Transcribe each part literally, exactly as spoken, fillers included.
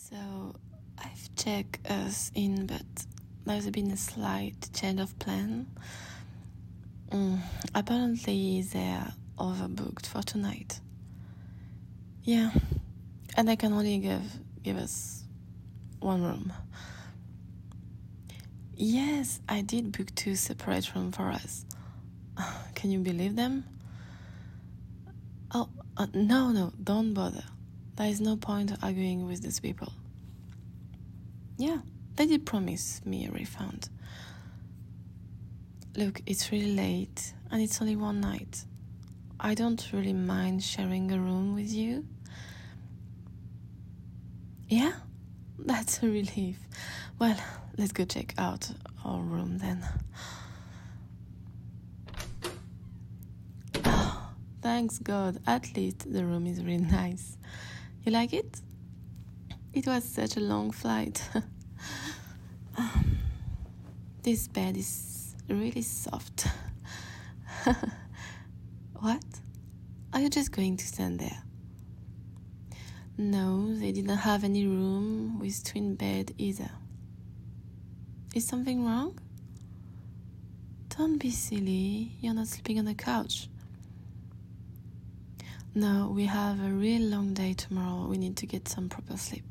So I've checked us in, but there's been a slight change of plan. Mm, apparently they're overbooked for tonight. Yeah, and I can only give give us one room. Yes, I did book two separate rooms for us. Can you believe them? Oh, uh, no, no, don't bother. There is no point arguing with these people. Yeah, they did promise me a refund. Look, it's really late, and it's only one night. I don't really mind sharing a room with you. Yeah? That's a relief. Well, let's go check out our room then. Oh, thanks God, at least the room is really nice. You like it? It was such a long flight. um, this bed is really soft. What? Are you just going to stand there? No, they didn't have any room with twin bed either. Is something wrong? Don't be silly, you're not sleeping on the couch. No, we have a real long day tomorrow. We need to get some proper sleep.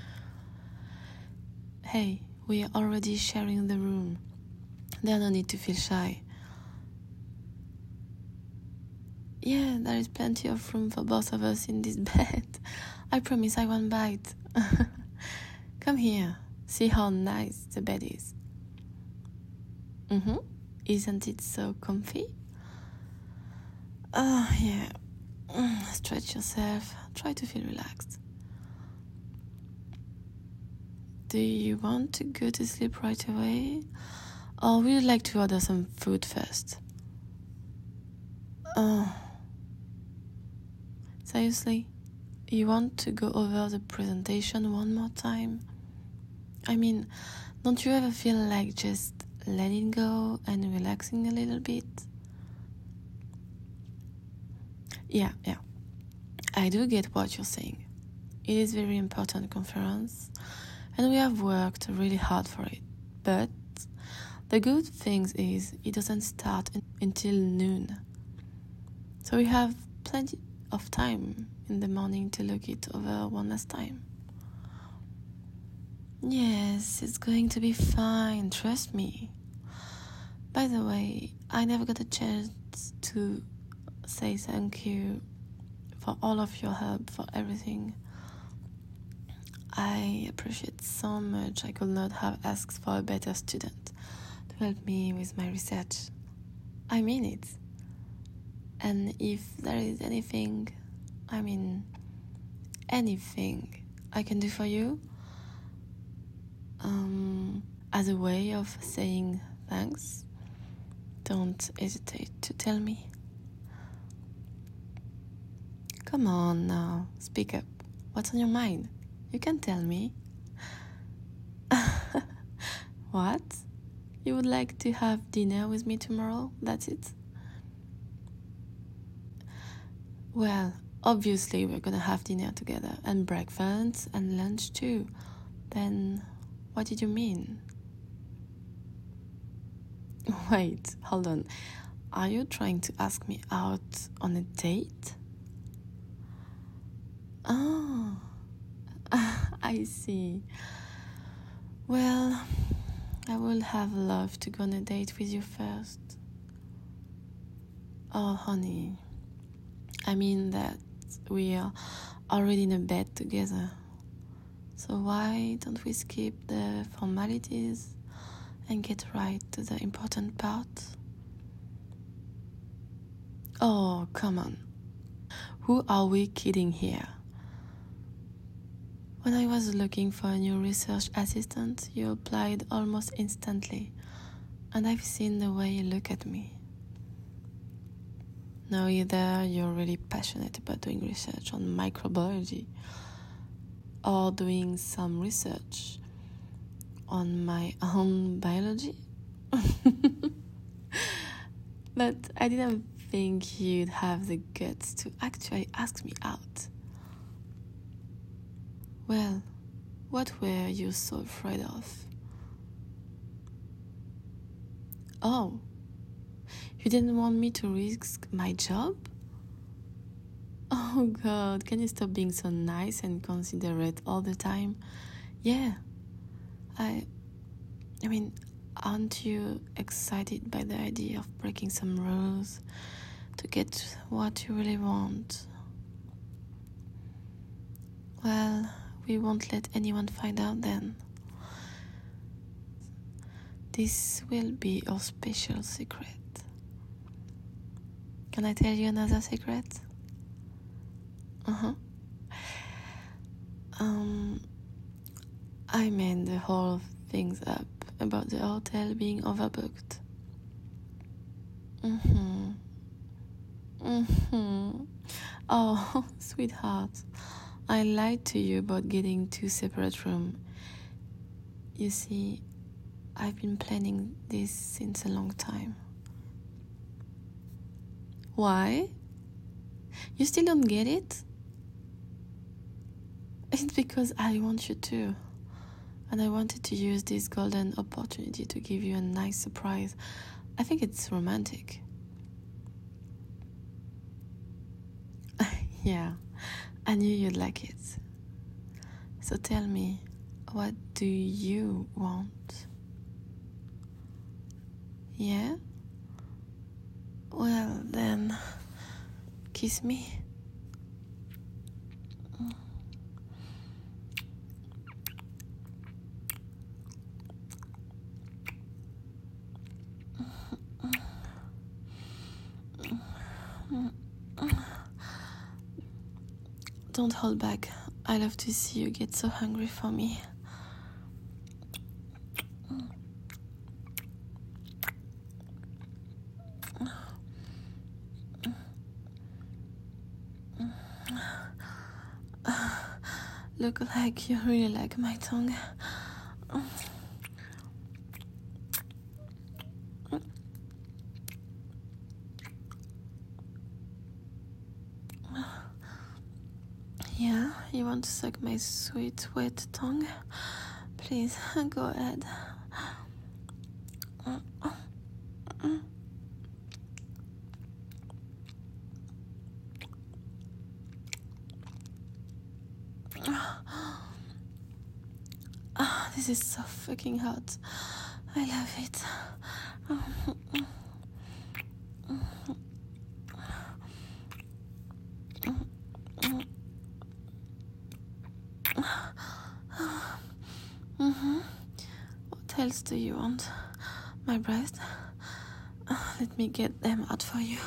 Hey, we are already sharing the room. There's no need to feel shy. Yeah, there is plenty of room for both of us in this bed. I promise I won't bite. Come here, see how nice the bed is. Mm-hmm. Isn't it so comfy? Oh, yeah. Stretch yourself. Try to feel relaxed. Do you want to go to sleep right away? Or would you like to order some food first? Oh. Seriously? You want to go over the presentation one more time? I mean, don't you ever feel like just letting go and relaxing a little bit? Yeah, yeah. I do get what you're saying. It is a very important conference, and we have worked really hard for it. But the good thing is it doesn't start in- until noon. So we have plenty of time in the morning to look it over one last time. Yes, it's going to be fine, trust me. By the way, I never got a chance to say thank you for all of your help, for everything. I appreciate so much. I could not have asked for a better student to help me with my research. I mean it. And if there is anything, I mean anything I can do for you, um, as a way of saying thanks, don't hesitate to tell me. Come on now, speak up. What's on your mind? You can tell me. What? You would like to have dinner with me tomorrow? That's it? Well, obviously we're gonna have dinner together, and breakfast and lunch too. Then, what did you mean? Wait, hold on. Are you trying to ask me out on a date? Oh, I see. Well, I would have loved to go on a date with you first. Oh, honey, I mean that we are already in a bed together. So why don't we skip the formalities and get right to the important part? Oh, come on. Who are we kidding here? When I was looking for a new research assistant, you applied almost instantly, and I've seen the way you look at me. Now either you're really passionate about doing research on microbiology, or doing some research on my own biology. But I didn't think you'd have the guts to actually ask me out. Well, What were you so afraid of? Oh, you didn't want me to risk my job? Oh God, can you stop being so nice and considerate all the time? Yeah, I... I mean, aren't you excited by the idea of breaking some rules to get what you really want? Well, we won't let anyone find out then. This will be our special secret. Can I tell you another secret? Uh-huh. Um, I made the whole things up about the hotel being overbooked. Mm-hmm. Mm-hmm. Oh, sweetheart. I lied to you about getting two separate rooms. You see, I've been planning this since a long time. Why? You still don't get it? It's because I want you to. And I wanted to use this golden opportunity to give you a nice surprise. I think it's romantic. Yeah, I knew you'd like it. So tell me, what do you want? Yeah? Well, then, kiss me. Don't hold back. I love to see you get so hungry for me. Look like you really like my tongue. Yeah, you want to suck my sweet, wet tongue? Please, go ahead. Ah, this is so fucking hot. I love it. Mm-hmm. What else do you want? My breast? Let me get them out for you.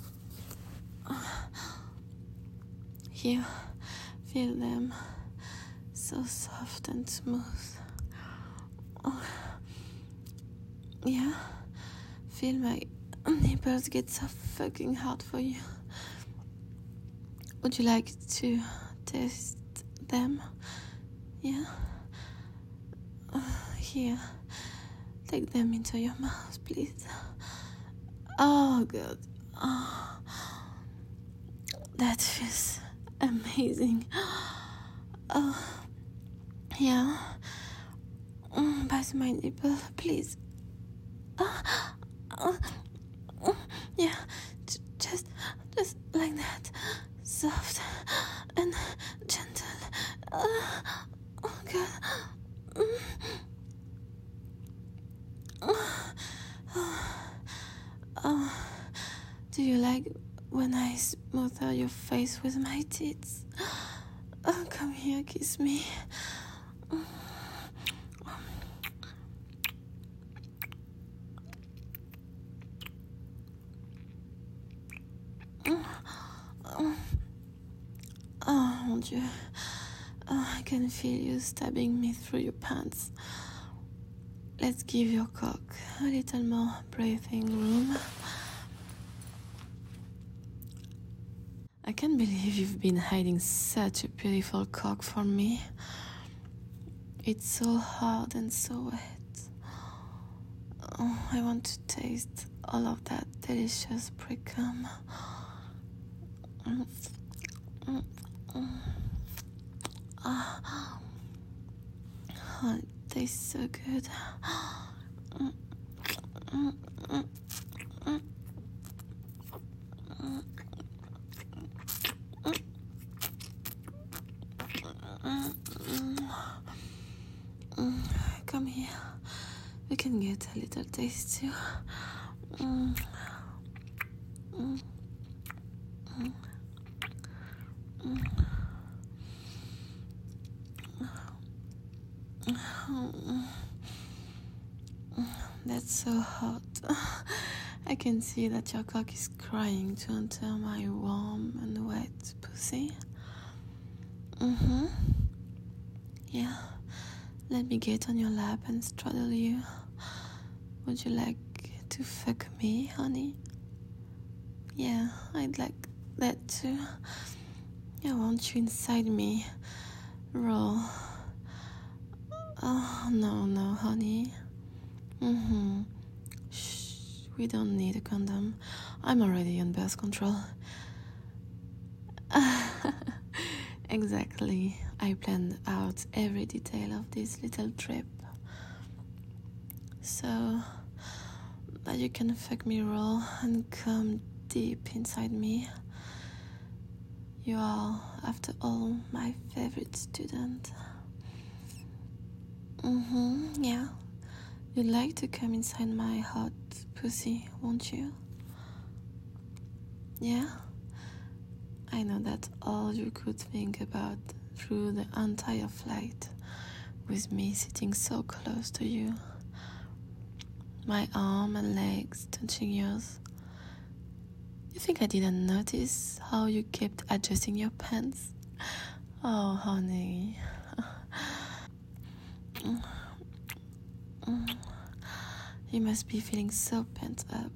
Here, feel them. So soft and smooth. Oh. Yeah, feel my nipples get so fucking hard for you. Would you like to taste them? Yeah? Uh, here, take them into your mouth, please. Oh, good. Oh, that feels amazing. Oh, yeah. Mm, bite my nipple, please. Uh, uh, uh, yeah, J- just, just like that. Soft and gentle. Uh, oh, God. Mm. Oh, oh, do you like when I smother your face with my teeth? Oh, come here, kiss me. Oh, mon Dieu. Oh, I can feel you stabbing me through your pants. Let's give your cock a little more breathing room. I can't believe you've been hiding such a beautiful cock from me. It's so hard and so wet. Oh, I want to taste all of that delicious pre-cum. Mm, mm, mm. Ah. Oh, it tastes so good. Come here. We can get a little taste too. Mm. Mm. Mm. Mm. That's so hot. I can see that your cock is crying to enter my warm and wet pussy. Mm-hmm. Yeah. Let me get on your lap and straddle you. Would you like to fuck me, honey? Yeah, I'd like that too. I want you inside me. Raw. Oh, no, no, honey. Mm-hmm. Shh, we don't need a condom. I'm already on birth control. Exactly. I planned out every detail of this little trip. So that you can fuck me raw and come deep inside me. You are, after all, my favorite student. Mm-hmm, yeah. You'd like to come inside my hot pussy, won't you? Yeah? I know that's all you could think about through the entire flight, with me sitting so close to you. My arm and legs touching yours. You think I didn't notice how you kept adjusting your pants? Oh, honey. You must be feeling so pent up.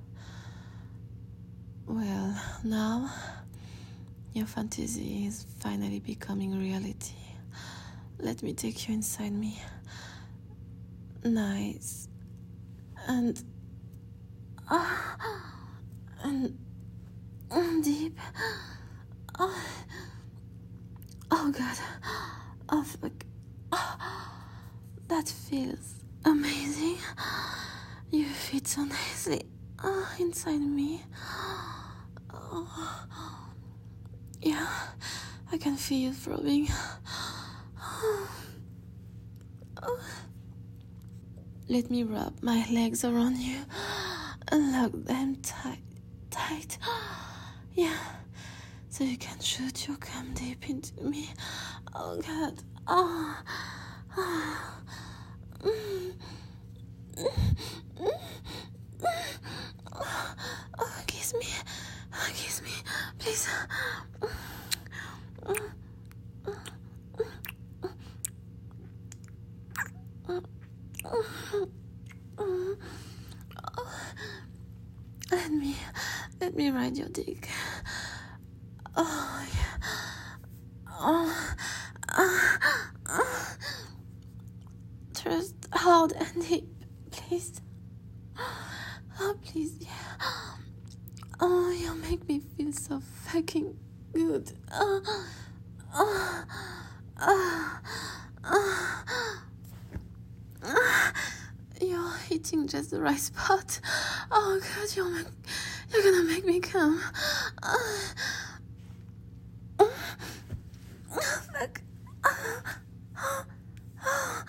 Well, now your fantasy is finally becoming reality. Let me take you inside me. Nice. And... Uh, and... and deep. Oh, oh God. Oh, fuck. Oh, that feels amazing. You fit so nicely oh, inside me. Oh, yeah, I can feel you throbbing. Oh. Oh. Let me wrap my legs around you and lock them tight, tight. Yeah, so you can shoot your cum deep into me. Oh God. Oh. Oh. Mm. Oh, kiss me. Oh, kiss me, please. Let me, let me ride your dick. Oh, yeah. Oh, uh, uh. Thrust hard and deep, please. Oh, please, yeah. Oh, you make me feel so fucking good. Oh, oh, oh, oh. You're hitting just the right spot. Oh God, you're make, you're gonna make me come. Oh, oh, fuck. Oh, oh,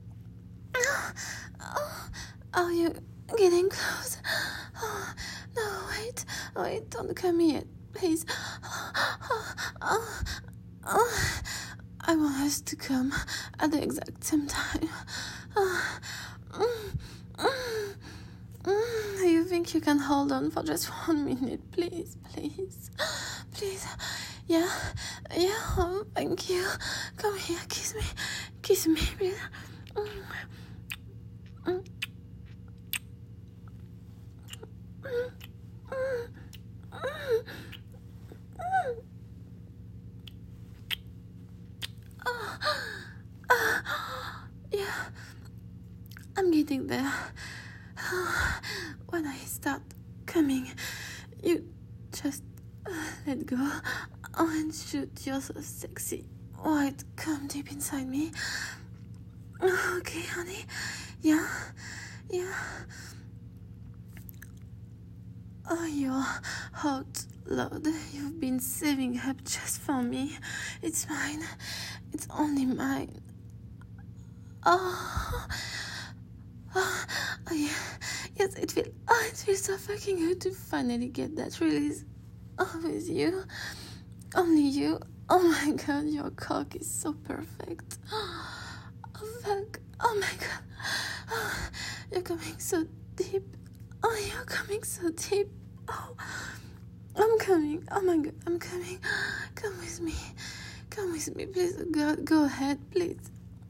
oh, are you getting close? Oh, no, wait, wait, don't come yet, please. Oh, oh, oh. I want us to come at the exact same time. Oh, mm, mm, mm. Do you think you can hold on for just one minute, please, please, please? Yeah, yeah, oh, thank you. Come here, kiss me, kiss me, please. Mm. Mm. Mm. Mm. Mm. Mm. Oh. Uh, yeah, I'm getting there. Oh, when I start coming, you just uh, let go. Oh, and shoot, you're so sexy. White, come deep inside me. Okay, honey. Yeah, yeah. Oh, you're hot, Lord. You've been saving up just for me. It's mine. It's only mine. Oh, oh, oh yeah. Yes, it feels. Oh, it feels so fucking good to finally get that release. Oh, with you, only you. Oh my God, your cock is so perfect. Oh fuck. Oh my God. Oh, you're coming so deep. Oh, you're coming so deep. Oh, I'm coming. Oh my God, I'm coming. Come with me. Come with me, please. Go, go ahead, please.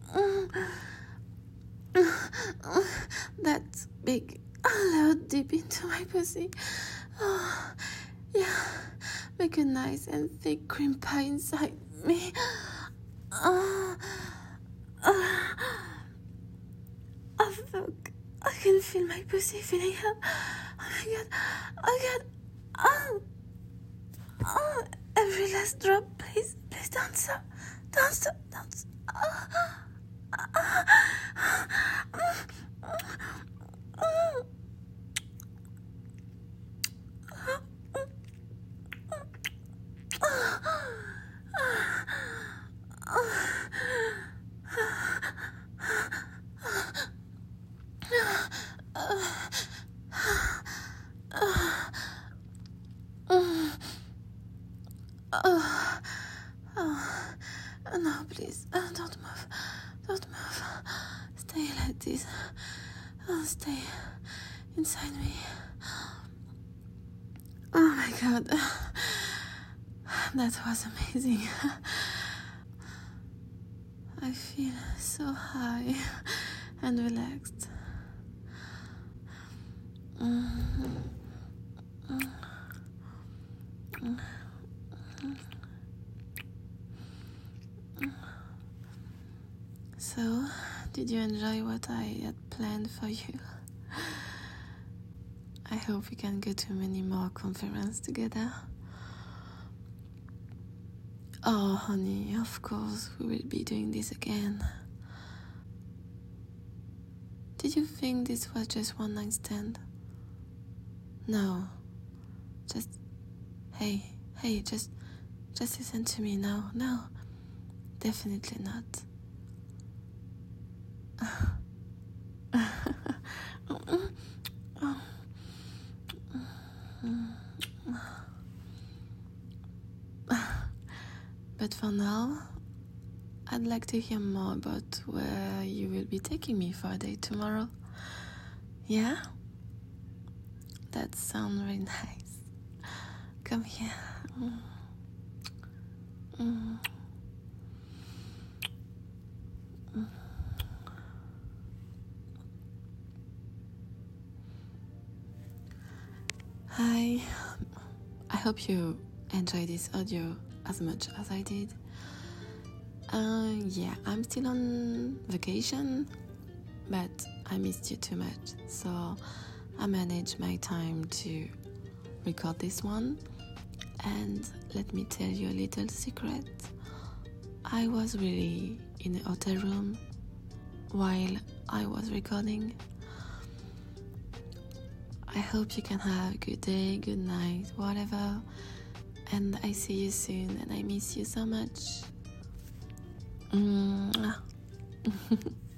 That's big. Allow deep into my pussy. Oh, yeah. Make a nice and thick cream pie inside me. Oh, oh, oh fuck. I can feel my pussy filling up. Oh my God. Oh God. Oh. Oh. Every last drop, please. Please don't stop. Don't stop. Don't stop. Oh. Oh, oh, no, please, oh, don't move, don't move, stay like this, oh, stay inside me. Oh my God, that was amazing. I feel so high and relaxed. Mm-hmm. Mm-hmm. So, did you enjoy what I had planned for you? I hope we can go to many more conferences together. Oh, honey, of course we will be doing this again. Did you think this was just one night stand? No. Just, hey, hey, just, just listen to me now. No, definitely not. But for now, I'd like to hear more about where you will be taking me for a date tomorrow. Yeah? That sounds really nice. Come here. Mm. Mm. Mm. Hi. I hope you enjoyed this audio as much as I did. Uh, yeah, I'm still on vacation, but I missed you too much, so I managed my time to record this one. And let me tell you a little secret. I was really in a hotel room while I was recording. I hope you can have a good day, good night, whatever. And I see you soon, and I miss you so much. Mwah.